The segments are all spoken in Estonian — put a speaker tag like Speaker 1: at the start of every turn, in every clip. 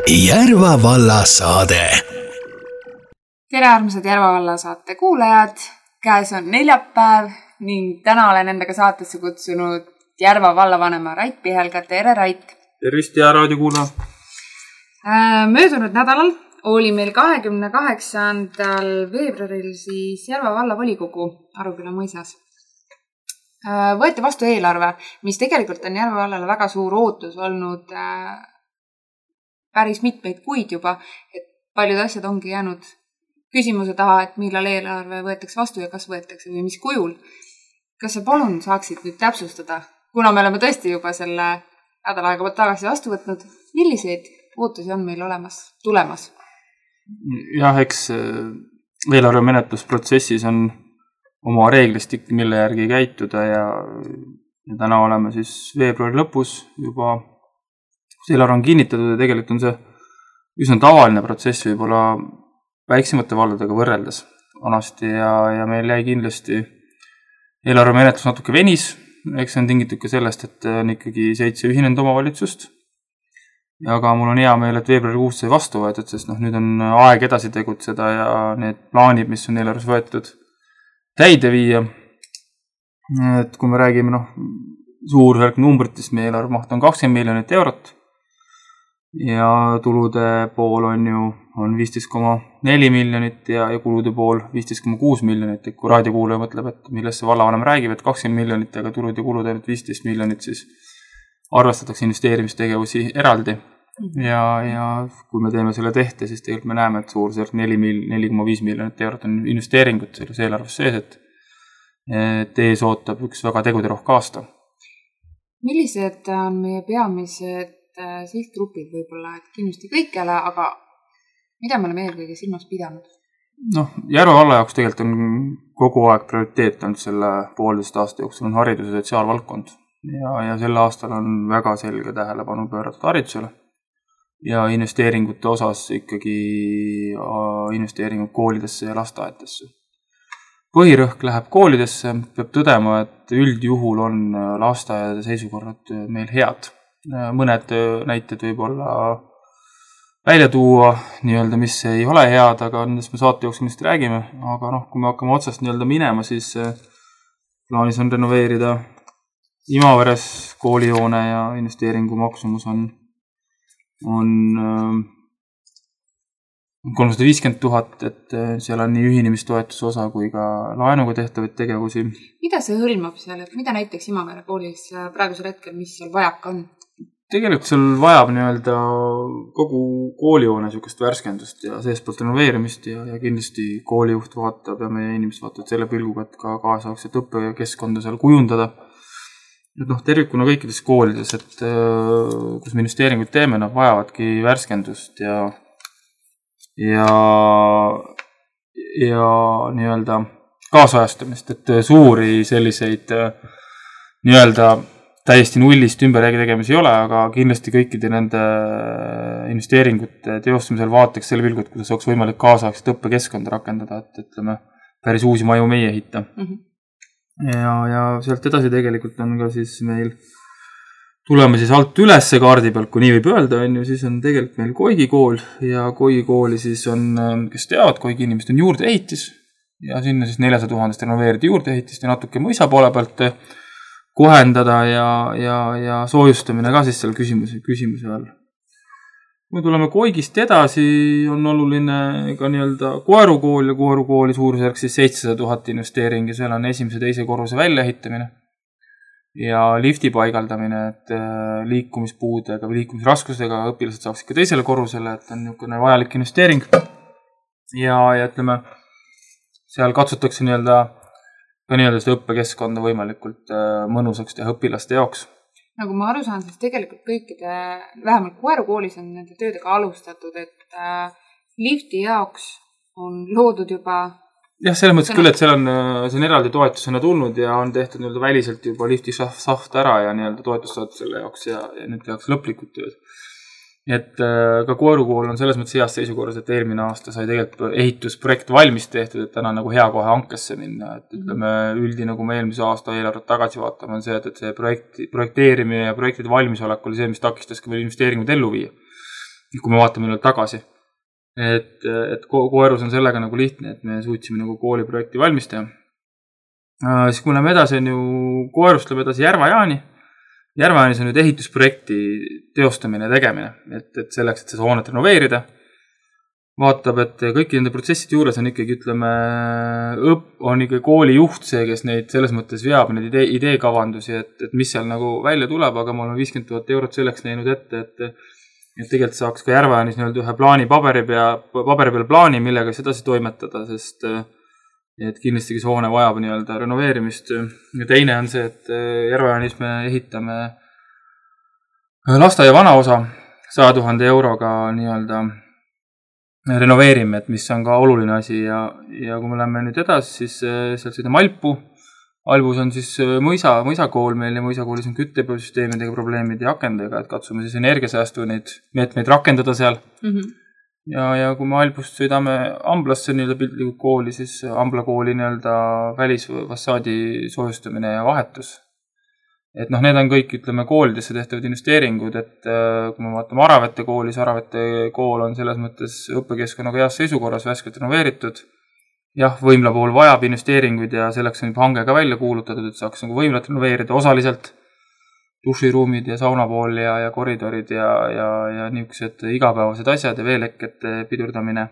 Speaker 1: Järva valla saade.
Speaker 2: Tere armsad Järva valla saate kuulajad. Käes on neljapäev ning täna olen endaga saatesse kutsunud Järva vallavanema Rait Pihelga. Tere Rait!
Speaker 3: Tervist ja raadiokuulaja!
Speaker 2: Möödunud nädalal oli meil 28. veebruaril siis Järva valla volikogu Aruküla mõisas. Võeti vastu eelarve, mis tegelikult on Järva vallale väga suur ootus olnud päris mitmeid kuid juba, et paljud asjad ongi jäänud küsimuse taha, et millal eelarve võetakse vastu ja kas võetakse või mis kujul. Kas sa palun saaksid nüüd täpsustada, kuna me oleme tõesti juba selle nädal aega tagasi vastu võtnud, milliseid ootusi on meil tulemas?
Speaker 3: Jah, eks eelarve menetlusprotsessis on oma reeglistik, mille järgi käituda ja täna oleme siis veebruari lõpus juba eelarve on kinnitatud ja tegelikult on see üsna tavaline protsess võib-olla väiksemate valdadega võrreldes vanasti ja meil jäi kindlasti eelarve menetlus natuke venis, eks see on tingitud ka sellest, et on ikkagi 7 ühinenud omavalitsust. Aga mul on hea meel, et veebruarikuus sai vastu võetud, sest nüüd on aeg edasi tegutseda ja need plaanid, mis on eelarves võetud, täide viia. Et kui me räägime suurvärk numbritest, meie eelarve maht on 20 miljonit eurot ja tulude pool on 15,4 miljonit ja kulude pool 15,6 miljonit. Et kui raadiokuulaja mõtleb, et millest see vallavanem räägib, et 20 miljonit, aga tulud ja kulud ainult 15 miljonit, siis arvestatakse investeerimistegevusi eraldi. Ja kui me teeme selle tehte, siis tegelikult me näeme, et suurusjärk 4,5 miljonit eurot on investeeringut selles eelarves sees, et ees ootab üks väga teguderohke aasta.
Speaker 2: Millised on meie peamised sihtgrupid võib-olla, et kindlasti kõikjale, aga mida me oleme eelkõige silmas pidanud?
Speaker 3: Järva valla jaoks tegelikult on kogu aeg prioriteet olnud selle 1,5 aasta jooksul on haridus- ja sotsiaalvaldkond ja sel aastal on väga selge tähelepanu pööratud haridusele ja investeeringute osas ikkagi investeeringud koolidesse ja lasteaedesse. Põhirõhk läheb koolidesse, peab tõdema, et üldjuhul on lasteaedade seisukorrad meil head. Mõned näited võib-olla välja tuua, mis ei ole head, aga nendest me saate jooksul millest räägime. Aga kui me hakkame otsast minema, siis plaanis on renoveerida Imaveres koolijoone ja investeeringu maksumus on 350 000, et seal on nii ühinemistoetuse osa kui ka laenuga tehtavaid tegevusi. Mida
Speaker 2: see hõlmab seal, et mida näiteks Imavere koolis praegusel hetkel, mis seal vajaka on?
Speaker 3: Tegelikult seal vajab kogu koolijoone sükest värskendust ja seespoolt renoveerimist ja kindlasti koolijuht vaatab ja meie inimesed vaatavad selle pilguga, et ka kaasaegset õppekeskkonda seal kujundada. Tervikuna kõikides koolides, et kus me investeeringuid teeme, nad vajavadki värskendust ja kaasajastamist, et suuri selliseid täiesti nullist ümbertegemisi ei ole, aga kindlasti kõikide nende investeeringute teostamisel vaataks selle pilgu, et kuidas oleks võimalik kaasaegset õppekeskkonda rakendada, et ütleme, päris uusi maju meie ehita. Ja sealt edasi tegelikult on ka siis meil tuleme siis alt ülesse kaardi pealt, kui nii võib öelda, siis on tegelikult meil Koigi kool ja Koigi kooli siis on, kes teavad, Koigi inimesed on juurdeehitis ja sinna siis 400 000 renoveerida juurdeehitist ja natuke mõisa poole pealt kohendada ja soojustamine ka siis selle küsimuse all. Kui tuleme Koigist edasi, on oluline ka Koerukool ja Koerukooli suurusjärk siis 700 000 investeering ja seal on esimese teise korruse väljaehitamine ja lifti paigaldamine, et liikumispuudega või liikumisraskustega õpilased saaks ikka teisele korrusele, et on niisugune vajalik investeering ja ütleme, seal katsutakse ka seda õppekeskkonda võimalikult mõnusaks teha õpilaste jaoks.
Speaker 2: Nagu ma aru saan, siis tegelikult kõikide, vähemalt Koerukoolis on nende töödega alustatud, et lifti jaoks on loodud juba...
Speaker 3: Jah, selles mõttes küll, et see on eraldi toetusena tulnud ja on tehtud väliselt juba lifti saht ära ja toetust saadud selle jaoks ja nüüd tehakse lõplikud tööd. Et ka Koerukool on selles mõttes heas seisukorras, et eelmine aasta sai tegelikult ehitusprojekt valmis tehtud, et täna hea kohe hankesse minna. Et ütleme, üldine, kui me eelmise aasta eelarvet tagasi vaatame, on see, et see projekteerimine ja projektide valmisolek oli see, mis takistas ka meil investeeringuid ellu viia. kui me vaatame nüüd tagasi. Et Koerus on sellega nagu lihtne, et me suutsime nagu kooliprojekti valmis teha. Siis kui me läheme edasi, on ju Koerust läheme edasi Järva-Jaani. Järva-Jaanis on nüüd ehitusprojekti teostamine ja tegemine, et selleks, et seda hoonet renoveerida. Vaatab, et kõiki nende protsesside juures on ikkagi, ütleme, on ikkagi kooli juht see, kes neid selles mõttes veab, neid ideekavandusi, et mis seal nagu välja tuleb, aga ma olen 50 000 eurot selleks näinud ette, et tegelikult saaks ka Järva-Jaanis nii-öelda ühe plaani paberi peal plaani, millega sedasi toimetada, sest et kindlasti see hoone vajab nii-öelda renoveerimist. Ja teine on see, et Järva-Jaanis me ehitame lasteaia vanaosa 100 000 euroga nii-öelda renoveerime, et mis on ka oluline asi ja kui me läheme nüüd edasi, siis sealt sõidame Alpu. Albus on siis mõisakool meil ja mõisakoolis on küttepöösüsteemidega probleemid ja akendega, et katsume siis energiasäästu neid meetmeid rakendada seal. Ja kui me Albust sõidame Amblasse nii-öelda piltlikult kooli, siis Ambla kooli nii-öelda välisfassaadi soojustamine ja vahetus. Et need on kõik, ütleme, koolidesse tehtavad investeeringud, et kui me vaatame Aravete koolis, Aravete kool on selles mõttes õppekeskkonnaga heas seisukorras, värskelt renoveeritud. Jah, võimla pool vajab investeeringuid ja selleks on juba hange ka välja kuulutatud, et saaks nagu võimlat renoveerida osaliselt. Duširuumid ja saunapool ja koridorid ja niisugused igapäevased asjad ja veelekkete pidurdamine.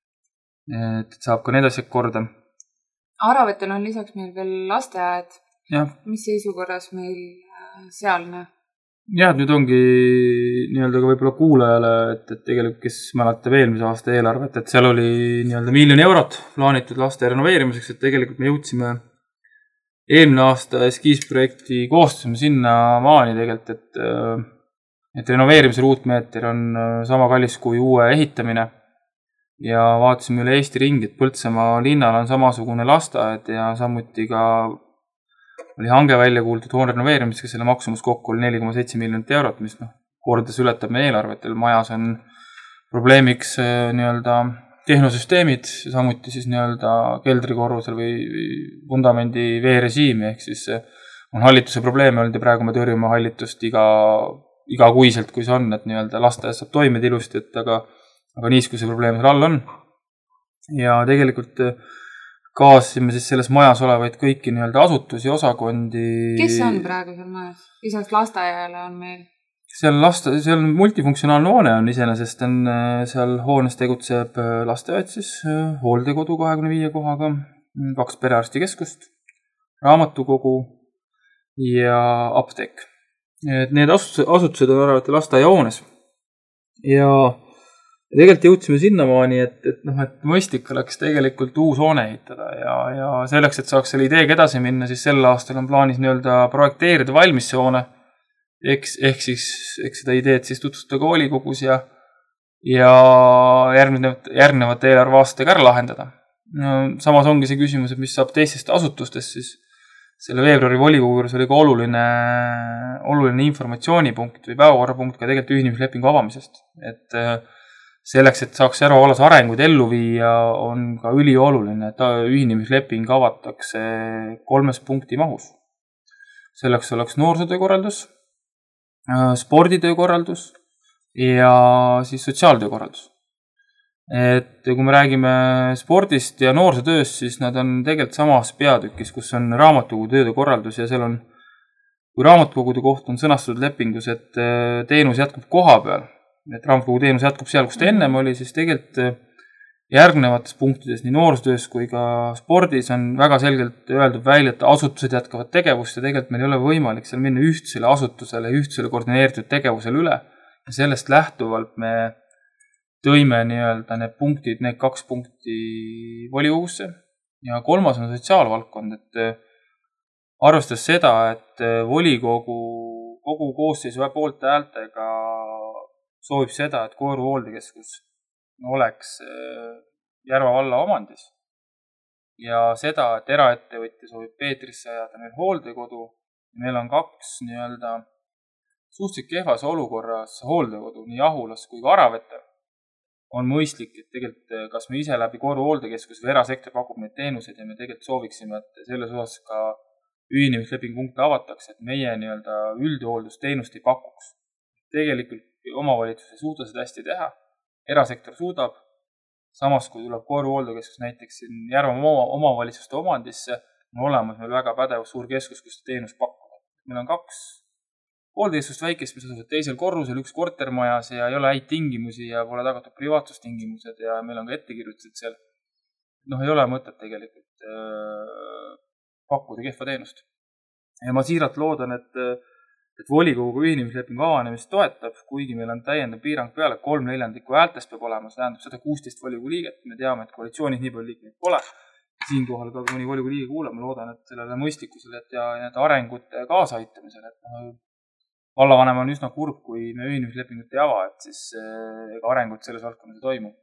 Speaker 3: Et saab ka need asjad korda.
Speaker 2: Aravetel on lisaks meil veel lasteaed.
Speaker 3: Ja.
Speaker 2: Mis seisukorras meil sealne?
Speaker 3: Ja, nüüd ongi nii-öelda ka võib-olla kuulajale, et tegelikult, kes mäletab eelmise aasta eelarvet, et seal oli nii-öelda 1 000 000 eurot plaanitud laste renoveerimiseks, et tegelikult me jõudsime eelmine aasta eskiisprojekti koostasime sinna maani tegelikult, et renoveerimise ruutmeeter on sama kallis kui uue ehitamine ja vaatasime üle Eesti ringi, et Põltsamaa linnal on samasugune lasteaed ja samuti ka oli hange välja kuultud hoone renoveerimisega, selle maksumus kokku oli 4,7 miljonit eurot, mis kordades ületab meie eelarvetel. Majas on probleemiks nii-öelda tehnosüsteemid, samuti siis nii-öelda keldrikorrusel või vundamendi veerežiimi, ehk siis on hallituse probleeme olnud ja praegu me tõrjume hallitust iga kuiselt, kui see on, et nii-öelda lasteaias saab toimida ilusti, et aga niis, kui see probleem seal all on. Ja tegelikult kaasime siis selles majas olevaid kõiki nii-öelda asutusi, osakondi.
Speaker 2: Kes on praegu seal majas? Lisaks lasteaiale on meil?
Speaker 3: Seal on multifunktsionaalne hoone on iseenesest, on seal hoones tegutseb lasteaed siis, hooldekodu 25 kohaga, 2 perearstikeskust, raamatukogu ja apteek. Et need asutused on arvati lasteaia hoones. Ja tegelikult jõudsime sinnamaani, et mõistlik oleks tegelikult uus hoone ehitada ja selleks, et saaks selle ideega edasi minna, siis sel aastal on plaanis nii-öelda projekteerida valmis see hoone. Ehk seda ideed siis tutvustada koolikogus ja järgnevate eelarveaastega ära lahendada. Samas ongi see küsimus, et mis saab teistest asutustest, siis selle veebruari volikogu juures oli ka oluline informatsioonipunkt või päevakorrapunkt ka tegelikult ühinemislepingu avamisest. Et selleks, et saaks järvavallas arenguid ellu viia, on ka ülioluline, et ühinemisleping avatakse 3 punkti mahus. Selleks oleks noorsootöökorraldus, sporditöökorraldus ja siis sotsiaaltöökorraldus. Et kui me räägime spordist ja noorsootööst, siis nad on tegelikult samas peatükis, kus on raamatukogu töökorraldus ja seal on, kui raamatukogude koht on sõnastatud lepingus, et teenus jätkub koha peal, et raamatukogu teenus jätkub seal, kus ta ennem oli, siis tegelikult järgnevates punktides nii noorsootöös kui ka spordis on väga selgelt öeldud välja, et asutused jätkavad tegevust ja tegelikult meil ei ole võimalik seal minna ühtsele asutusele, ühtsele koordineeritud tegevusele üle. Ja sellest lähtuvalt me tõime nii-öelda need punktid, need 2 punkti volikogusse ja 3. on sotsiaalvaldkond, et arvestades seda, et volikogu kogu koosseisu poolte häältega soovib seda, et Koeru hooldekeskus oleks Järva valla omandis ja seda, et eraettevõtja soovib Peetrisse ajada meil hooldekodu. Meil on 2 nii-öelda suhteliselt kehvas olukorras hooldekodu nii Ahulas kui ka Aravete. On mõistlik, et tegelikult kas me ise läbi Koeru hooldekeskus või erasektor pakub neid teenuseid ja me tegelikult sooviksime, et selles osas ka ühinemislepingu punkte avatakse, et meie nii-öelda üldhooldusteenust ei pakuks. Tegelikult omavalitsus ei suuda seda hästi teha, erasektor suudab, samas kui tuleb Koeru hooldekeskus näiteks siin Järvamaa omavalitsuste omandisse, on olemas meil väga pädev suur keskus, kus teenus pakkuda. Meil on 2 hooldekeskust väikest, mis asuvad teisel korrusel, 1 kortermajas ja ei ole häid tingimusi ja pole tagatud privaatsustingimused ja meil on ka ettekirjutused seal. Ei ole mõtet tegelikult pakkuda kehva teenust. Ja ma siiralt loodan, et volikogu ühinemislepingu avanemist toetab, kuigi meil on täiendav piirang peale, 3/4 häältest peab olema, see tähendab 116 volikogu liiget. Me teame, et koalitsioonis nii palju liikmeid pole. Siinkohal ka mõni volikogu liige kuuleb, ma loodan, et sellele mõistlikkusele ja need arengute kaasaitamisele, et vallavanem on üsna kurb, kui me ühinemislepingut ei ava, et siis ega arengut selles valdkonnas ei toimu.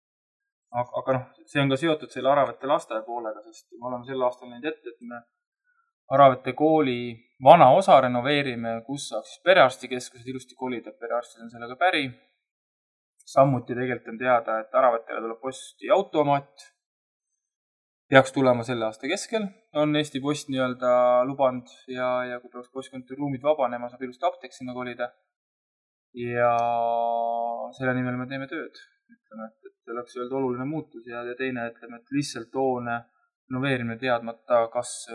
Speaker 3: Aga see on ka seotud selle Aravete lasteaia poolega, sest me oleme sel aastal näinud ette, et me Aravete kooli vana osa renoveerime, kus saaks siis perearstikeskused ilusti kolida, perearstid on sellega päri. Samuti tegelikult on teada, et Aravetele tuleb posti automaat. Peaks tulema selle aasta keskel, on Eesti Post lubanud ja kui peaks postkontori ruumid vabanema, saab ilusti apteek sinna kolida. Ja selle nimel me teeme tööd. Ütleme, et oleks öelda oluline muutus ja teine, ütleme, et lihtsalt hoone renoveerimine teadmata, kas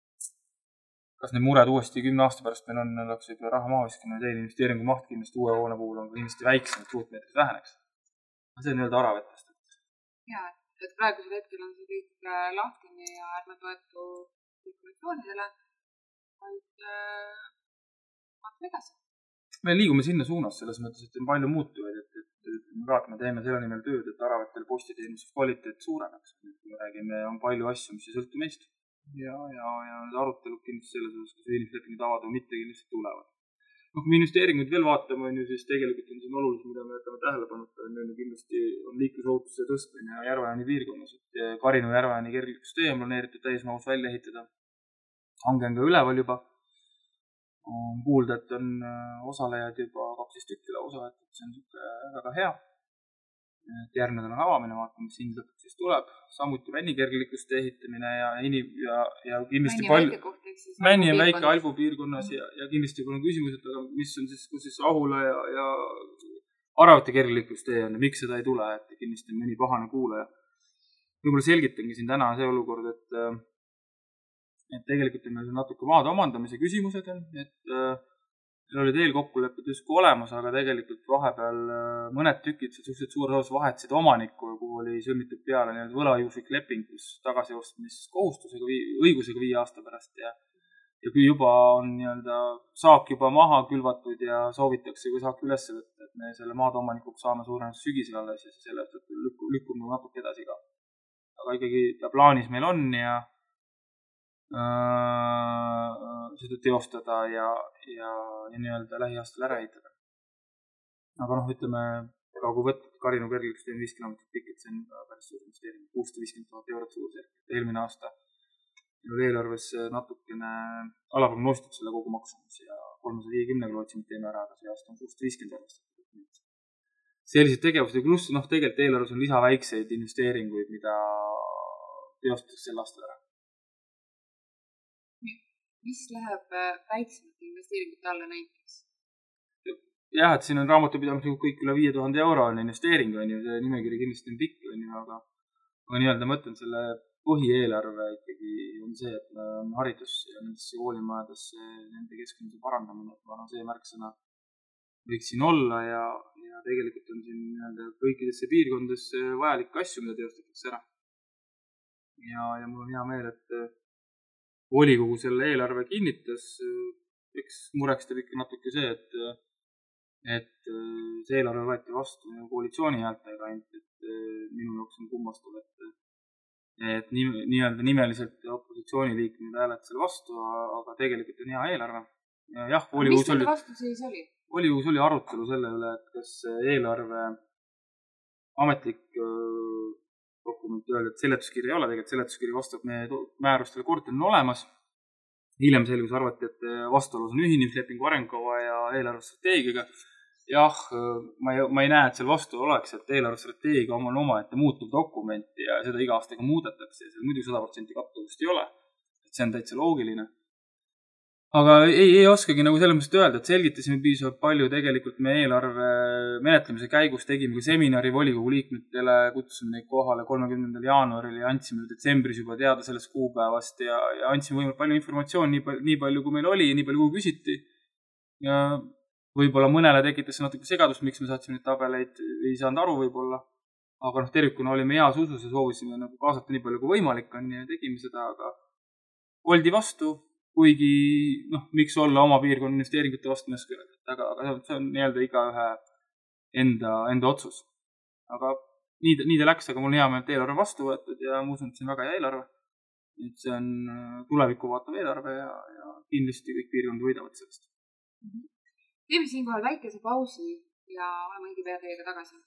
Speaker 3: need mured uuesti 10 aasta pärast meil oleks võib-olla raha maha viskama ja teine investeeringu maht kindlasti uue hoone puhul on kindlasti väiksem, et ruutmeetris väheneks. See on Aravetest.
Speaker 2: Ja, et praegusel hetkel on see kõik lahtine ja ärme toetu spekulatsioonidele, vaid vaatame edasi.
Speaker 3: Me liigume sinna suunas selles mõttes, et on palju muutuvaid, et me teeme selle nimel tööd, et Aravetel postiteenuse kvaliteet suureneks. Me räägime, on palju asju, mis ei sõltu meist. Ja need arutelud kindlasti selles osas, kas ühinemislepingu avada või mitte kindlasti tulevad. Kui me investeeringuid veel vaatame, siis tegelikult on see olulis, mida me jätame tähelepanuta. Kindlasti on liiklusohutuse tõstmine Järvaääni piirkonnas. Karinu Järvaääni kergliiklustee on planeeritud täismahus välja ehitada. Hange on ka üleval juba. On kuulda, et on osalejad juba 12 tükki lausa, et see on väga hea. Järgmine on avamine, vaatame, mis hind lõpuks siis tuleb. Samuti Männi kergliiklustee ehitamine ja kindlasti palju. Männi on väike Albu piirkonnas ja kindlasti kui on küsimused, aga mis on siis, kus siis Ahula ja Aravete kergliiklustee on ja miks seda ei tule, et kindlasti on mõni pahane kuulaja. Võib-olla selgitangi siin täna see olukord, et tegelikult on meil natuke maade omandamise küsimused, et meil olid eelkokkulepped justkui olemas, aga tegelikult vahepeal mõned tükid suhteliselt suures osas vahetasid omanikku, kuhu oli sõlmitud peale võlajuhuslik leping, kus tagasiostmiskohustusega õigusega 5 aasta pärast ja kui juba on saak juba maha külvatud ja soovitakse, kui saak üles võtta, et me selle maade omanikuks saame suurenes sügisel alles ja selle lükkume natuke edasi ka. Aga ikkagi ta plaanis meil on ja seda teostada ja lähiaastal ära ehitada. Aga ütleme, kui võtta Karinu kergliiklustee on 5 kilomeetrit pikk, et see on päris suur investeering, 650 000 eurot suurusjärk. Eelmine aasta oli eelarves natukene alaprognoositud selle kogu maksumus ja 350 lootsime teeme ära, aga see aasta on 650 arvestatud. Sellised tegevused, pluss tegelikult eelarves on lisaväikseid investeeringuid, mida teostatakse sel aastal ära.
Speaker 2: Mis läheb väiksemate investeeringute alla näiteks?
Speaker 3: Jah, et siin on raamatupidamisega kõik üle 5000 euro on investeering, see nimekiri kindlasti on pikk, aga mõtlen selle põhieelarve ikkagi on see, et on haridus ja nendesse koolimajadesse nende keskkonda parandamine, et see märksõna võiks siin olla ja tegelikult on siin kõikidesse piirkondadesse vajalikke asju, mida teostatakse ära. Ja mul on hea meel, et volikogu selle eelarve kinnitas, eks mureks teeb ikka natuke see, et see eelarve võeti vastu koalitsiooni häältega, et minu jaoks on kummastav, et nimeliselt opositsiooniliikmed hääled selle vastu, aga tegelikult on hea eelarve. Jah,
Speaker 2: mis nende vastuseis oli?
Speaker 3: Volikogus oli arutelu selle üle, et kas eelarve ametlik dokument öelda, et seletuskiri ei ole, tegelikult seletuskiri vastab meie määrustele kord on olemas. Hiljem selgus arvati, et vastuolus on ühinemislepingu arengukava ja eelarvestrateegiaga. Jah, ma ei näe, et seal vastu oleks, et eelarvestrateegia on omaette muutuv dokument ja seda iga aastaga muudetakse ja seal muidu 100% kattuvust ei ole. Et see on täitsa loogiline. Aga ei oskagi nagu selles mõttes öelda, et selgitasime piisavalt palju tegelikult me eelarve menetlemise käigus tegime ka seminari volikogu liikmetele, kutsusime neid kohale 30. jaanuaril ja andsime detsembris juba teada sellest kuupäevast ja andsime võimalikult palju informatsiooni, nii palju kui meil oli ja nii palju kui küsiti. Ja võib-olla mõnele tekitas natuke segadust, miks me saatsime neid tabeleid, ei saanud aru võib-olla. Aga tervikuna olime heas usus ja soovisime nagu kaasata nii palju kui võimalik on ja tegime seda, aga oldi vastu. Kuigi, miks olla oma piirkonna investeeringute vastu mõisku, aga see on nii-öelda iga ühe enda otsus. Aga nii ta läks, aga mul hea meel, et eelarve vastu võetud ja ma usun, et see on väga hea eelarve. Et see on tulevikku vaatav eelarve ja kindlasti kõik piirkond võidavad sellest.
Speaker 2: Teeme siinkohal väikese pausi ja oleme õige pea teiega tagasi.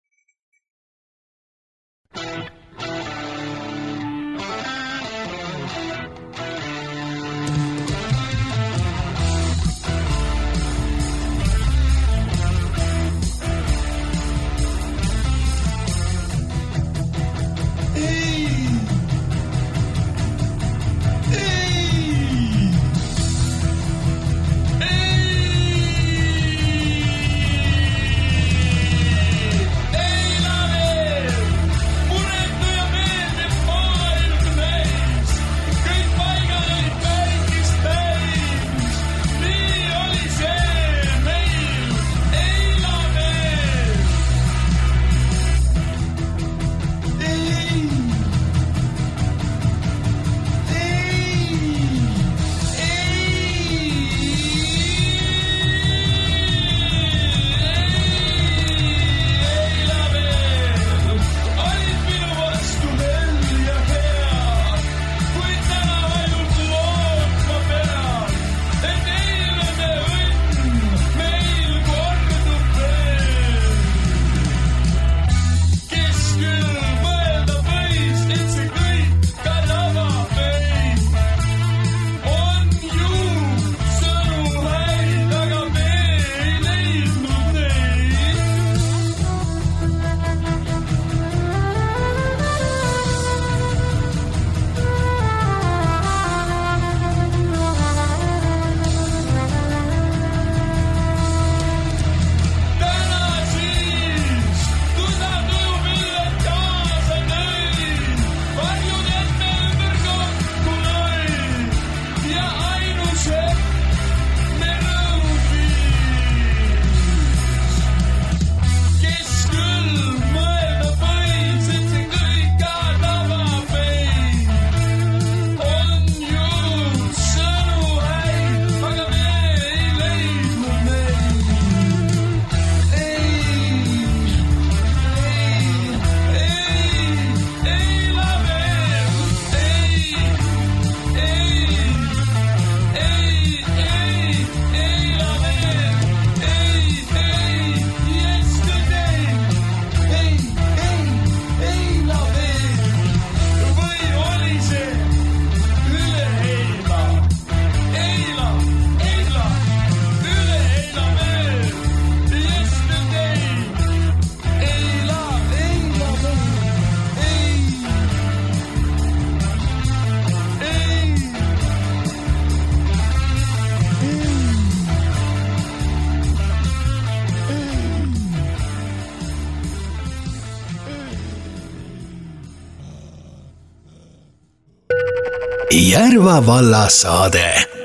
Speaker 1: Järva valla saade.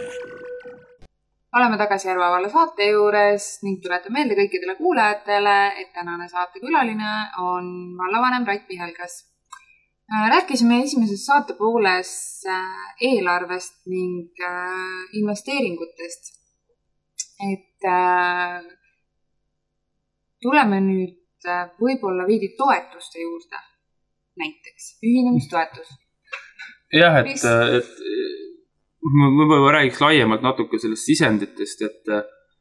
Speaker 2: Oleme tagasi Järva valla saate juures ning tuletan meelde kõikidele kuulajatele, et tänane saatekülaline on vallavanem Rait Pihelgas. Rääkisime esimeses saate pooles eelarvest ning investeeringutest. Et tuleme nüüd võib-olla veidi toetuste juurde, näiteks ühinemistoetus.
Speaker 3: Jah, et ma võib-olla räägiks laiemalt natuke sellest sisenditest, et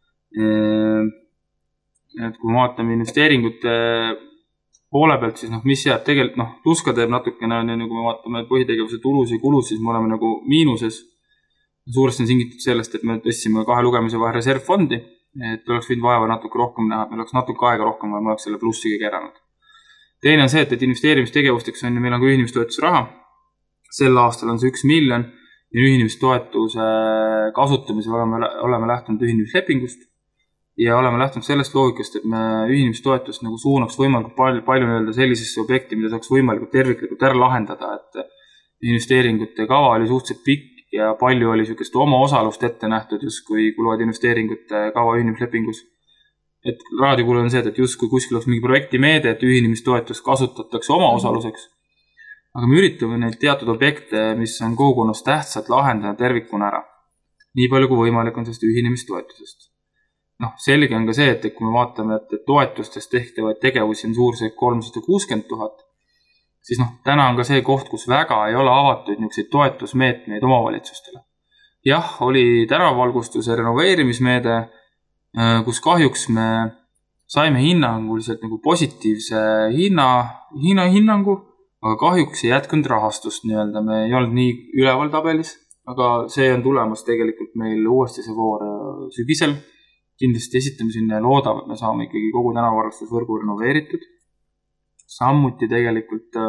Speaker 3: kui me vaatame investeeringute poole pealt, siis mis jääb tegelikult, tuska teeb natukene, kui me vaatame põhitegevuse tulus ja kulus, siis me oleme nagu miinuses. Suuresti on singitud sellest, et me tõstsime 2 lugemise vahel reservfondi, et oleks võinud vaeva natuke rohkem näha, et meil oleks natuke aega rohkem, ma oleks selle plussiga keranud. Teine on see, et investeerimistegevusteks meil on ka ühinemistoetuse raha. Sel aastal on see 1 miljon ja ühinemistoetuse kasutamisel oleme lähtunud ühinemislepingust ja oleme lähtunud sellest loogikast, et me ühinemistoetust nagu suunaks võimalikult palju nii-öelda sellisesse objekti, mida saaks võimalikult terviklikult ära lahendada, et investeeringute kava oli suhteliselt pikk ja palju oli niisugust oma osalust ette nähtud, justkui kuluvad investeeringute kava ühinemislepingus. Et raadiokuul on see, et justkui kuskil oleks mingi projekti meede, et ühinemistoetust kasutatakse oma osaluseks. Aga me üritame neid teatud objekte, mis on kogukonnas tähtsad, lahendada tervikuna ära. Nii palju kui võimalik on sellest ühinemistoetusest. Selge on ka see, et kui me vaatame, et toetustest tehtavaid tegevusi on suurusjärk 360 000, siis täna on ka see koht, kus väga ei ole avatud niisuguseid toetusmeetmeid omavalitsustele. Jah, oli tänavalgustuse renoveerimismeede, kus kahjuks me saime hinnanguliselt nagu positiivse hinnangu, aga kahjuks ei jätkunud rahastust nii-öelda. Me ei olnud nii üleval tabelis, aga see on tulemas tegelikult meil uuesti see voor sügisel. Kindlasti esitame sinna ja loodame, et me saame ikkagi kogu tänavarustusvõrgu renoveeritud. Samuti tegelikult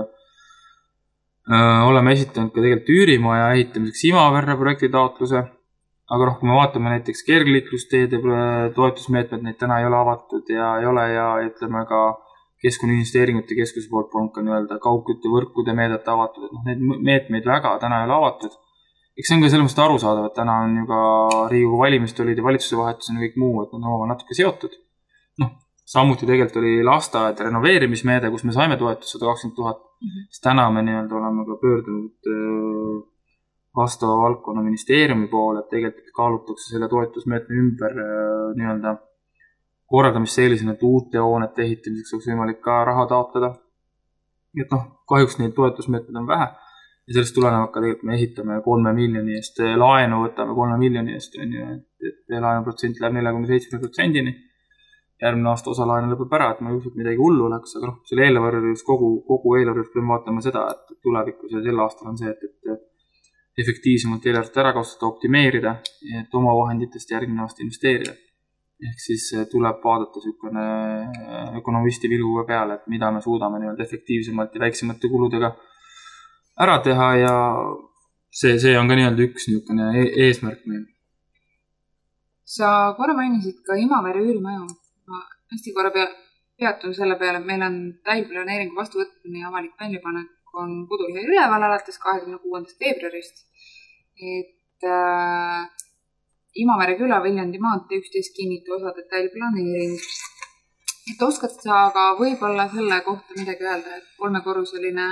Speaker 3: oleme esitanud ka tegelikult üürimaja ehitamiseks Imaverre projekti taotluse. Aga kui me vaatame näiteks kergliiklusteede toetusmeetmed, neid täna ei ole avatud ja ei ole ja ütleme ka Keskkonnainvesteeringute Keskuse poolt polnud ka nii-öelda kaugküttevõrkude meedet avatud, et neid meetmeid väga täna ei ole avatud. Eks see on ka selles mõttes arusaadav, et täna on ju ka Riigikogu valimist olid ja valitsuse vahetus on kõik muu, et nad on natuke seotud. Samuti tegelikult oli lasteaed renoveerimismeede, kus me saime toetust 120 000, siis täna me nii-öelda oleme ka pöördunud vastava valdkonna ministeeriumi poole, et tegelikult kaalutakse selle toetusmeetme ümber nii-öelda korraldamist sellisena, et uute hoonete ehitamiseks oleks võimalik ka raha taotleda. Et kahjuks neid toetusmeetmed on vähe ja sellest tulenevalt ka tegelikult me ehitame 3 miljoni eest, laenu võtame 3 miljoni eest, et laenu protsent läheb 47%-ni. Järgmine aasta osa laenu lõpeb ära, et ma ei usu, et midagi hullu oleks, aga selle eelarves, kogu eelarves peame vaatama seda, et tulevikus ja sel aastal on see, et efektiivsemalt eelarvet ära kasutada, optimeerida, et oma vahenditest järgmine aasta investeerida. Ehk siis tuleb vaadata niisugune ökonomisti viluga peale, et mida me suudame nii-öelda efektiivsemalt ja väiksemate kuludega ära teha ja see on ka nii-öelda üks niisugune eesmärk meil.
Speaker 2: Sa korra mainisid ka Imaverre üürimaja. Ma hästi korra peatun selle peale, et meil on täilplaneeringu vastuvõtmine ja avalik väljapanek on Kudulhe üleval alates 26. veebruarist. Et Imaverre küla Viljandi maantee 11 kinnitu osa detailplaneering. Et oskad sa aga võib-olla selle kohta midagi öelda, et 3-korruseline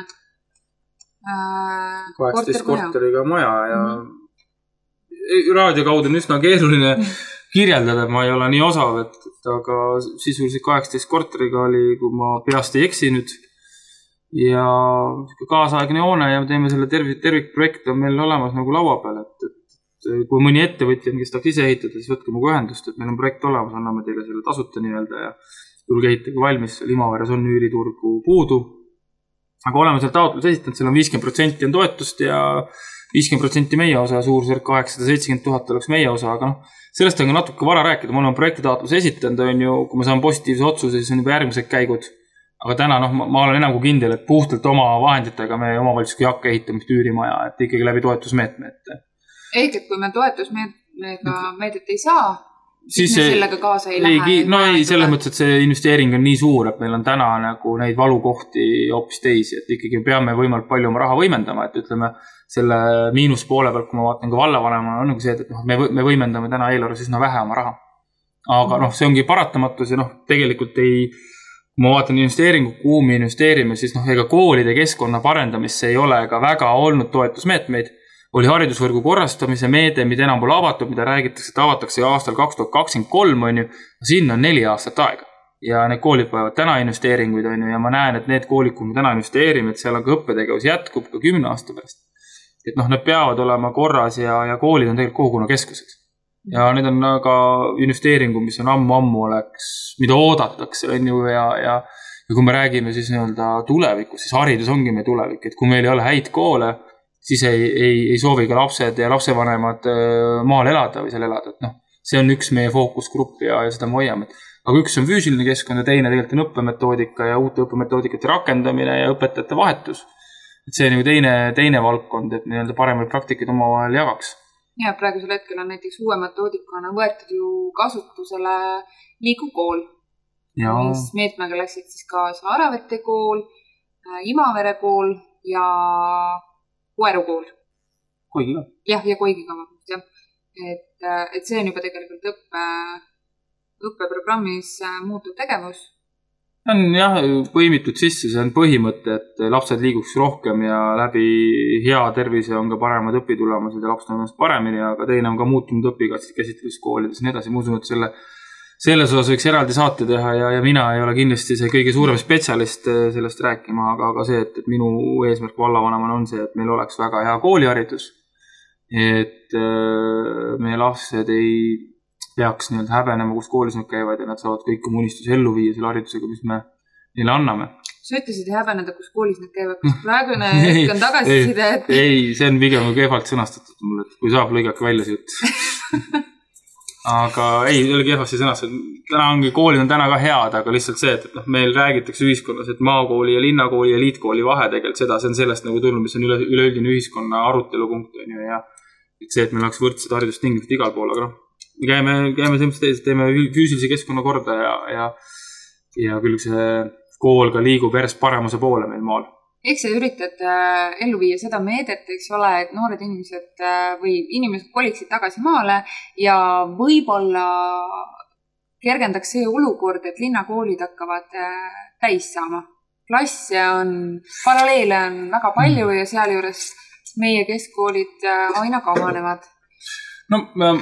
Speaker 3: 18 korteriga maja ja raadio kaudu on üsna keeruline kirjeldada, ma ei ole nii osav, aga sisuliselt 18 korteriga oli, kui ma peast ei eksinud ja kaasaegne hoone ja me teeme selle tervikprojekt on meil olemas nagu laua peal, et kui mõni ettevõtja, kes tahaks ise ehitada, siis võtke muga ühendust, et meil on projekt olemas, anname teile selle tasuta nii-öelda ja tulge ehitage valmis, Imaverres on üüriturgu puudu. Aga oleme seal taotlus esitanud, seal on 50% on toetust ja 50% meie osa, suurusjärk 870 000 oleks meie osa, aga sellest on ka natuke vara rääkida. Ma olen projekti taotlus esitanud, on ju, kui ma saan positiivse otsuse, siis on juba järgmised käigud. Aga täna ma olen enam kui kindel, et puhtalt oma vahenditega me omavalitsusega ei hakka ehitamist üürimaja, et ikkagi läbi toetusmeetmed.
Speaker 2: Ehk, et kui me toetusmeetmega meedet ei saa, siis me sellega kaasa ei lähe.
Speaker 3: Ei, selles mõttes, et see investeering on nii suur, et meil on täna nagu neid valukohti hoopis teisi, et ikkagi peame võimalikult palju oma raha võimendama, et ütleme selle miinuspoole pealt, kui ma vaatan ka vallavanema, on nagu see, et me võimendame täna eelarves üsna vähe oma raha. Aga see ongi paratamatus ja tegelikult kui ma vaatan investeeringu, kuhu me investeerime, siis ega koolide keskkonna parendamisse ei ole ka väga olnud toetusmeetmeid. Oli haridusvõrgu korrastamise meede, mida enam pole avatud, mida räägitakse, et avatakse aastal 2023 on ju, sinna on 4 aastat aega. Ja need koolid peavad täna investeeringuid on ju, ja ma näen, et need koolid, kuhu me täna investeerime, et seal on ka õppetegevus jätkub ka 10 aasta pärast. Et need peavad olema korras ja koolid on tegelikult kogukonna keskused. Ja need on aga investeeringu, mis on ammu oleks, mida oodatakse on ju, ja kui me räägime siis nii-öelda tulevikus, siis haridus ongi meie tulevik, et kui meil ei ole häid koole, siis ei soovi ka lapsed ja lapsevanemad maal elada või seal elada. See on üks meie fookusgrupp ja seda me hoiame. Aga üks on füüsiline keskkond ja teine tegelikult on õppemetoodika ja uute õppemetoodikate rakendamine ja õpetajate vahetus. et see nagu teine valdkond, et nii-öelda paremaid praktikaid omavahel jagaks.
Speaker 2: Ja praegusel hetkel on näiteks uue metoodikana võetud ju kasutusele Liigu kool. Mis meetmega läksid siis kaasa Aravete kool, Imavere kool ja Koeru kool.
Speaker 3: Koigi ka.
Speaker 2: Jah, ja Koigi ka. Jah. Et see on juba tegelikult õppeprogrammis muutuv tegevus.
Speaker 3: On jah, põimitud sisse, see on põhimõte, et lapsed liiguks rohkem ja läbi hea tervise on ka paremad õpitulemused ja lapsed on paremini, aga teine on ka muutunud õpikäsitluskoolides ja nii edasi. Ma usun, et selles osas võiks eraldi saate teha ja mina ei ole kindlasti see kõige suurem spetsialist sellest rääkima, aga see, et minu eesmärk vallavanemana on see, et meil oleks väga hea kooliharidus, et meie lapsed ei peaks nii-öelda häbenema, kus koolis nad käivad ja nad saavad kõik oma unistusi ellu viia selle haridusega, mis me neile anname.
Speaker 2: Sa ütlesid häbeneda, kus koolis nad käivad, kus praegune hetk on tagasiside?
Speaker 3: Ei, see on pigem kehvalt sõnastatud mulle, et kui saab lõigake välja see jutt. Aga ei ole kehvasti sõnastatud. Täna ongi, koolid on täna ka head, aga lihtsalt see, et meil räägitakse ühiskonnas, et maakooli ja linnakooli ja liitkooli vahe tegelikult seda, see on sellest nagu tulnud, mis on üleüldine ühiskonna arutelupunkt ja et see, et meil oleks võrdsed haridustingimused igal pool, aga me käime selles teised, teeme füüsilise keskkonna korda ja küll see kool ka liigub järjest paremuse poole meil maal.
Speaker 2: Eks sa üritad ellu viia seda meedet, eks ole, et noored inimesed või inimesed koliksid tagasi maale ja võib-olla kergendaks see olukord, et linnakoolid hakkavad täis saama. Klasse on, paralleele on väga palju ja seal juures meie keskkoolid aina kamanevad.
Speaker 3: No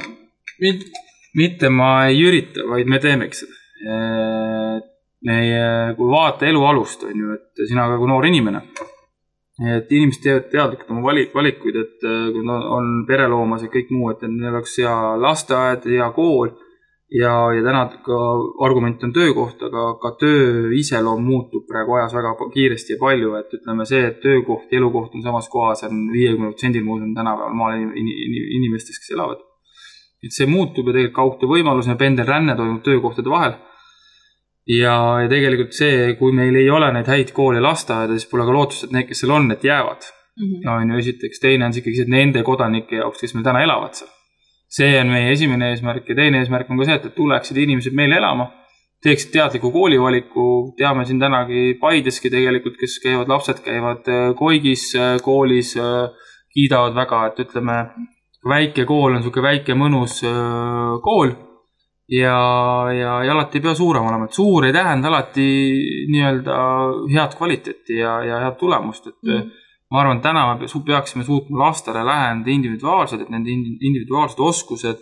Speaker 3: mitte ma ei ürita, vaid me teemeks seda. Kui vaata elu alust on ju, et sina ka kui noor inimene, et inimesed teevad teadlikult oma valikuid, et kui on pereloomas ja kõik muu, et neil oleks hea lasteaed, hea kool ja täna ka argument on töökoht, aga ka töö iseloom muutub praegu ajas väga kiiresti ja palju, et ütleme see, et töökoht ja elukoht on samas kohas, on 50% muuseum tänapäeval maal inimestest, kes elavad. Et see muutub ja tegelikult kaugtöö võimalus ja pendelränne toimub töökohtade vahel. Ja tegelikult see, kui meil ei ole neid häid kooli ja lasteaeda, siis pole ka lootust, et need, kes seal on, et jäävad. On ju esiteks, teine on ikkagi nende kodanike jaoks, kes meil täna elavad seal. See on meie esimene eesmärk ja teine eesmärk on ka see, et tuleksid inimesed meile elama, teeksid teadliku koolivaliku, teame siin tänagi Paideski tegelikult, kes käivad, lapsed käivad Koigis koolis, kiidavad väga, et ütleme, väike kool on selline väike mõnus kool. Ja alati ei pea suurem olema, et suur ei tähenda alati nii-öelda head kvaliteeti ja head tulemust, et ma arvan, täna me peaksime suutma lastele läheneda individuaalsed, et nende individuaalsed oskused,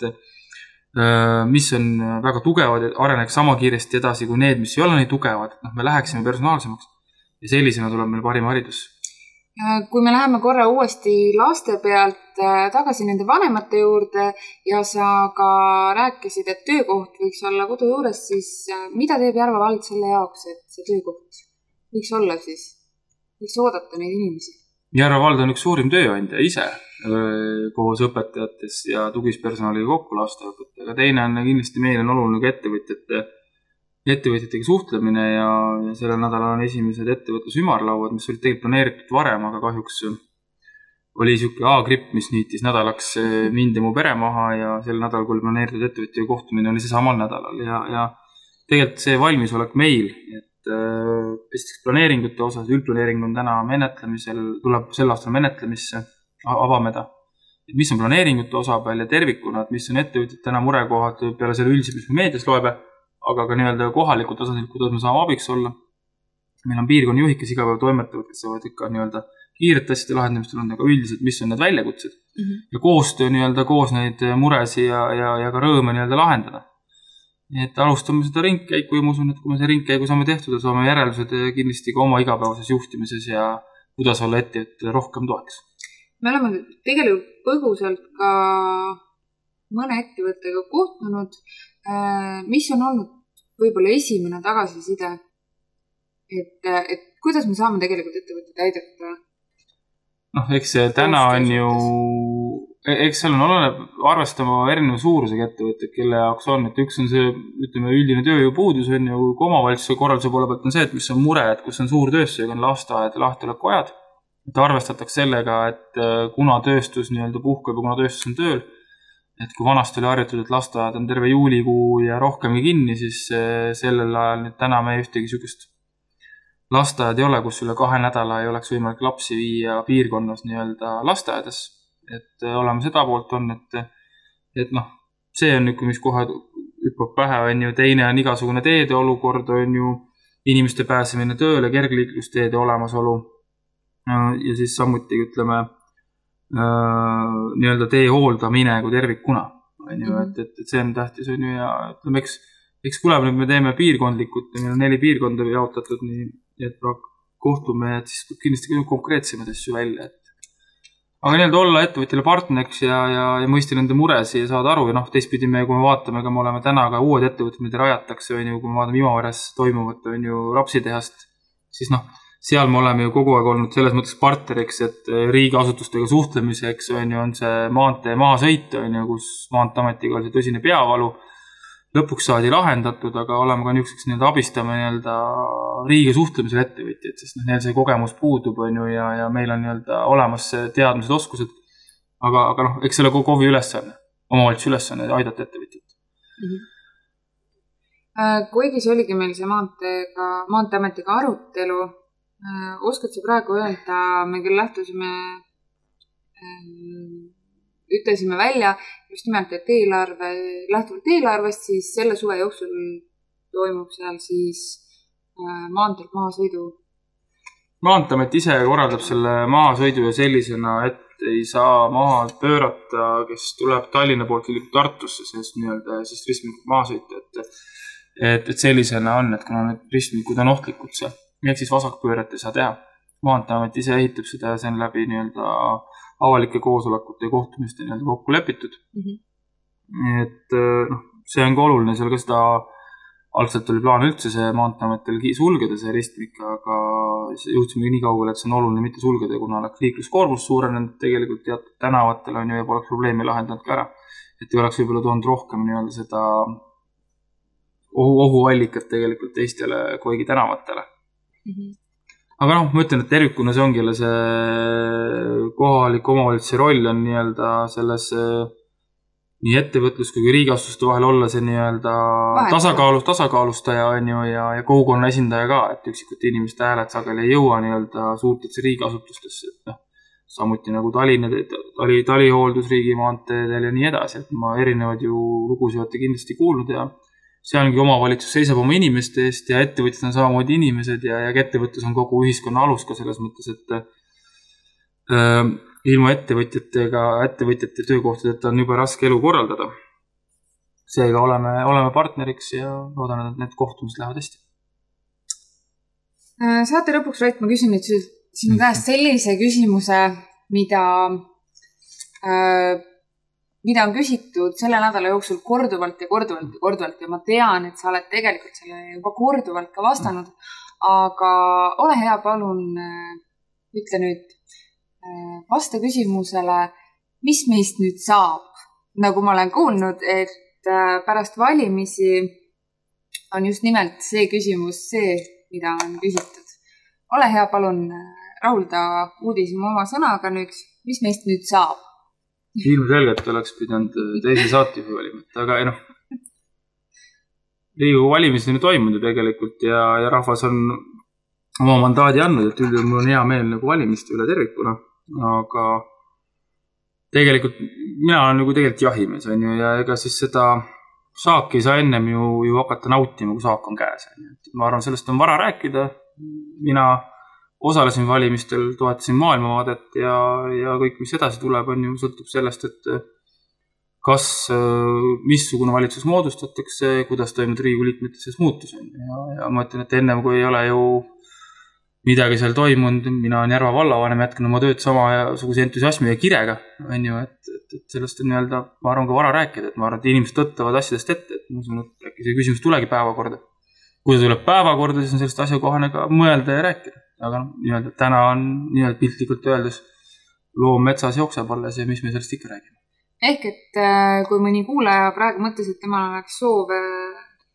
Speaker 3: mis on väga tugevad, et areneks sama kiiresti edasi kui need, mis ei ole nii tugevad, et me läheksime personaalsemaks ja sellisena tuleb meil parim haridus.
Speaker 2: Kui me läheme korra uuesti laste pealt tagasi nende vanemate juurde ja sa ka rääkisid, et töökoht võiks olla kodu juures, siis mida teeb Järva vald selle jaoks, et see töökoht võiks olla siis? Võiks oodata neid inimesi?
Speaker 3: Järva vald on üks suurim tööandja ise koos õpetajates ja tugispersonaliga kokku lasteõpetajaga. Teine on kindlasti meil on oluline ka ettevõtjatega suhtlemine ja sellel nädalal on esimesed ettevõtluse ümarlauad, mis olid tegelikult planeeritud varem, aga kahjuks oli selline A-gripp, mis niitis nädalaks mind ja mu pere maha ja sel nädalal, kui oli planeeritud ettevõtjaga kohtumine, oli see samal nädalal ja tegelikult see valmisolek meil, et esiteks planeeringute osas, üldplaneering on täna menetlemisel, tuleb sel aastal menetlemisse avameda. Et mis on planeeringute osa peal ja tervikuna, et mis on ettevõtjad täna murekohad peale selle üldiselt, mis me meedias loebe, aga ka nii-öelda kohalikud tasandil, kuidas me saame abiks olla. Meil on piirkonna juhid, kes iga päev toimetavad, kes saavad ikka nii-öelda kiiret asjade lahendamistel on, aga üldiselt, mis on need väljakutsed. Ja koostöö nii-öelda koos neid muresi ja ka rõõme nii-öelda lahendada. Et alustame seda ringkäiku ja ma usun, et kui me see ringkäigu saame tehtud, saame järeldused kindlasti ka oma igapäevases juhtimises ja kuidas olla ettevõtjale rohkem toeks.
Speaker 2: Me oleme tegelikult põgusalt ka mõne ettevõttega kohtunud. Mis on olnud võib-olla esimene tagasiside, et kuidas me saame tegelikult ettevõtteid aidata?
Speaker 3: Eks see täna on ju, eks seal on arvestama erineva suurusega ettevõtteid, kelle jaoks on, et üks on see, ütleme, üldine tööjõupuudus on ju, kui omavalitsuse korralduse poole pealt on see, et mis on mure, et kus on suur tööstusega, on lasteaed ja lahtiolekujad. et arvestatakse sellega, et kuna tööstus nii-öelda puhkab ja kuna tööstus on tööl, et kui vanasti oli harjutud, et lasteaed on terve juulikuu ja rohkemgi kinni, siis sellel ajal nüüd täna me ühtegi sugust lasteaed ei ole, kus üle 2 nädala ei oleks võimalik lapsi viia piirkonnas nii-öelda lasteaedas. Et oleme seda poolt on, et noh, see on niisugune, mis kohe hüppab pähe, on ju, teine on igasugune teede olukord, on ju, inimeste pääsemine tööle, kergliiklusteede olemasolu ja siis samuti, ütleme, nii-öelda tee hooldamine kui tervikuna, on ju, et see on tähtis, on ju, ja ütleme, eks tuleb nüüd me teeme piirkondlikult, meil on 4 piirkonda jaotatud, nii et kohtume, et siis kindlasti konkreetsemad asju välja, et aga nii-öelda olla ettevõtjale partneriks ja mõista nende muresi ja saada aru ja noh, teistpidi me, kui me vaatame, me oleme täna ka uued ettevõtted, mida rajatakse, on ju, kui me vaatame Imaveres toimuvat, on ju, rapsitehast, siis noh, seal me oleme ju kogu aeg olnud selles mõttes partneriks, et riigiasutustega suhtlemiseks, on ju, on see maantee mahasõit, on ju, kus Maanteeametiga oli see tõsine peavalu. Lõpuks saadi lahendatud, aga oleme ka niisuguseks nii-öelda abistame nii-öelda riigiga suhtlemisel ettevõtjad, sest neil see kogemus puudub, on ju, ja meil on nii-öelda olemas teadmised, oskused. Aga noh, eks selle KOV-i ülesanne, omavalitsuse ülesanne aidata ettevõtjad.
Speaker 2: Kuigi see oligi meil see Maanteeametiga arutelu, oskad sa praegu öelda, me küll ütlesime välja just nimelt, et lähtuvalt eelarvest, siis selle suve jooksul toimub seal siis maanteelt mahasõidu.
Speaker 3: Maanteeamet ise korraldab selle mahasõidu ja sellisena, et ei saa maha pöörata, kes tuleb Tallinna poolt Tartusse, sest nii-öelda siis ristmikud mahasõita, et sellisena on, et kuna need ristmikud on ohtlikud seal, ehk siis vasakpööret ei saa teha. Maanteeamet ise ehitab seda ja see on läbi nii-öelda avalike koosolekute ja kohtumiste nii-öelda kokku lepitud. Et noh, see on ka oluline, seal ka seda algselt oli plaan üldse see Maanteeametil sulgeda see ristmik, aga jõudsime nii kaugele, et see on oluline mitte sulgeda, kuna oleks liikluskoormus suurenenud tegelikult teatud tänavatel on ju ja poleks probleemi lahendanud ka ära. Et ei oleks võib-olla toonud rohkem nii-öelda seda ohuallikat tegelikult teistele kuigi tänavatele. Aga noh, ma ütlen, et tervikuna see ongi jälle see kohalik omavalitsuse roll on nii-öelda selles nii ettevõtlus kui riigiasutuste vahel olla see nii-öelda tasakaalustaja on ju ja kogukonna esindaja ka, et üksikute inimeste hääled sageli ei jõua nii-öelda suurtesse riigiasutustesse. No, samuti nagu talihooldus riigimaanteedel ja nii edasi, et ma erinevad ju lugusid olete kindlasti kuulnud ja see ongi omavalitsus seisab oma inimeste eest ja ettevõtjad on samamoodi inimesed ja ettevõtlus on kogu ühiskonna alus ka selles mõttes, et ilma ettevõtjate töökohtadeta on juba raske elu korraldada. Seega oleme partneriks ja loodan, et need kohtumised lähevad hästi.
Speaker 2: Saate lõpuks, Rait, ma küsin nüüd sinu käest sellise küsimuse, mida on küsitud selle nädala jooksul korduvalt ja ma tean, et sa oled tegelikult selle juba korduvalt ka vastanud, aga ole hea, palun ütle nüüd vasta küsimusele, mis meist nüüd saab. Nagu ma olen kuulnud, et pärast valimisi on just nimelt see küsimus see, mida on küsitud. Ole hea, palun rahulda uudisime oma sõnaga nüüd, mis meist nüüd saab.
Speaker 3: Ilmselgelt oleks pidanud teise saatejuhi valima, aga noh, Riigikogu valimised on toimunud tegelikult ja rahvas on oma mandaadi andnud, et üldjuhul mul on hea meel nagu valimiste üle tervikuna, aga tegelikult mina olen nagu tegelikult jahimees on ju ja ega siis seda saaki ei saa ennem ju hakata nautima, kui saak on käes. Ma arvan, sellest on vara rääkida, mina osalesin valimistel, toetasin maailmavaadet ja kõik, mis edasi tuleb, on ju sõltub sellest, et kas, missugune valitsus moodustatakse, kuidas toimub Riigikogu liikmete sees muutus. Ja ma ütlen, et ennem kui ei ole ju midagi seal toimunud, mina olen Järva vallavanem, jätkan oma tööd samasuguse entusiasmi ja kirega, on ju, et sellest on nii-öelda, ma arvan, ka vara rääkida, et ma arvan, et inimesed tõttavad asjadest ette, et ma usun, et äkki see küsimus tulegi päevakorda. Kui see tuleb päevakorda, siis on sellest asjakohane ka mõelda ja rääkida. Aga nii-öelda täna on nii-öelda piltlikult öeldes loom metsas jookseb alles ja mis me sellest ikka räägime.
Speaker 2: Ehk, et kui mõni kuulaja praegu mõtles, et temal oleks soov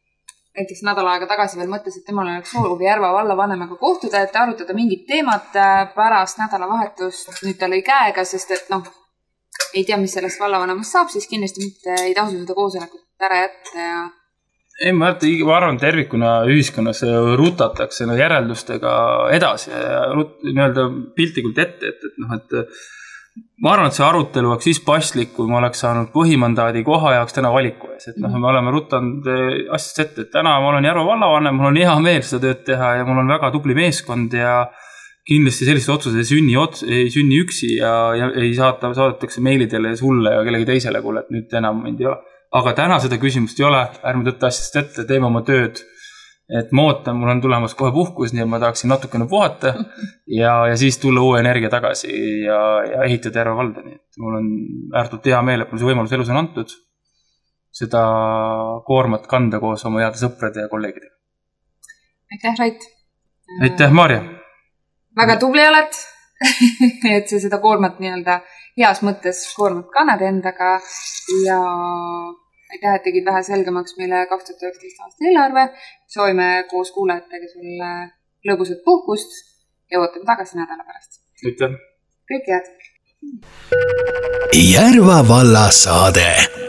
Speaker 2: näiteks nädal aega tagasi veel mõtles, et temal oleks soovi Järva vallavanemaga kohtuda, et arutada mingit teemat pärast nädalavahetust. Nüüd ta lõi käega, sest et ei tea, mis sellest vallavanemast saab, siis kindlasti mitte ei tasu seda koosolekut ära jätta ja
Speaker 3: ei, ma arvan, tervikuna ühiskonnas rutatakse järeldustega edasi ja nii-öelda piltlikult ette, et ma arvan, et see arutelu oleks siis paslik, kui ma oleks saanud põhimandaadi koha jaoks täna valiku ees. Et me oleme rutanud asjast ette, et täna ma olen Järva vallavanem, mul on hea meel seda tööd teha ja mul on väga tubli meeskond ja kindlasti sellised otsused ei sünni üksi ja ei saadetakse meilidele sulle ja kellegi teisele, kuule, et nüüd enam mind ei ole. Aga täna seda küsimust ei ole, ärme tõtta asjast ette, teeme oma tööd. Et ma ootan, mul on tulemas kohe puhkus, nii et ma tahaksin natukene puhata ja siis tulla uue energia tagasi ja ehitada Järva valda. Nii et mul on ääretult hea meel, et mul see võimalus elus on antud seda koormat kanda koos oma heade sõprade ja kolleegidega.
Speaker 2: Aitäh, Rait!
Speaker 3: Aitäh, Maarja!
Speaker 2: Väga tubli oled, et sa seda koormat nii-öelda heas mõttes koormat kannad endaga ja aitäh, et tegid vähe selgemaks meile 2019 aasta eelarve. Soovime koos kuulajatega sulle lõbusat puhkust ja ootame tagasi nädala pärast.
Speaker 3: Aitäh!
Speaker 2: Kõik head!
Speaker 1: Järva valla saade.